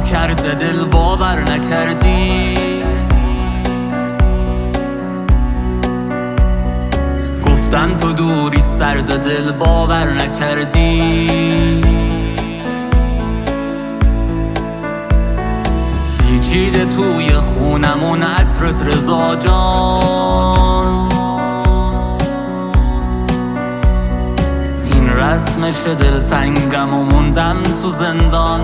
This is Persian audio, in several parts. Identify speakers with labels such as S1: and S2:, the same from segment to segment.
S1: کرده دل باور نکردی. گفتن تو دوری سرد دل باور نکردی. پیچیده توی خونمون عطرت رضا جان، این رسمش دلتنگم و موندم تو زندان.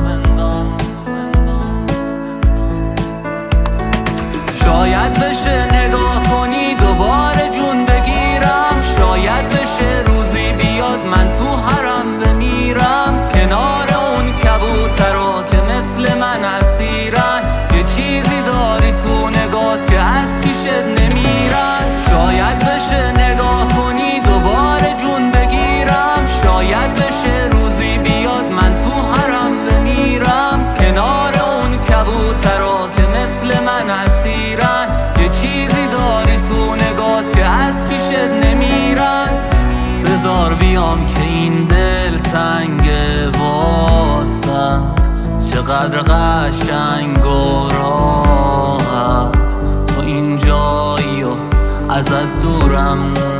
S1: شاید بشه نگاه کنی دوباره جون بگیرم، شاید بشه روزی بیاد من تو حرم بمیرم، کنار اون کبوترا که مثل من اسیرن. یه چیزی داری تو نگات که از پیشت نمیرن. شاید بشه نگاه کنی دوباره جون بگیرم، شاید بشه روزی بیاد من تو حرم بمیرم، کنار اون کبوترا که مثل من اسیرن. یه چیزی داری تو نگات که از پیشت نمیرن. بذار بیام که این دل تنگه واسط، چقدر قشنگ و راحت تو اینجایی و ازت دورم.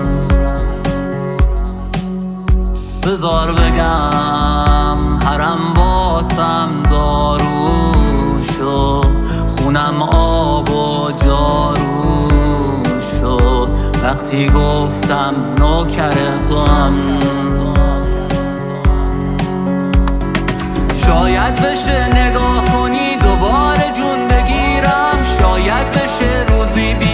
S1: بذار بگم حرم واسم داروشو، خونم آب و جاروشو، وقتی گفتم نوکر تو هم. شاید بشه نگاه کنی دوباره جون بگیرم، شاید بشه روزی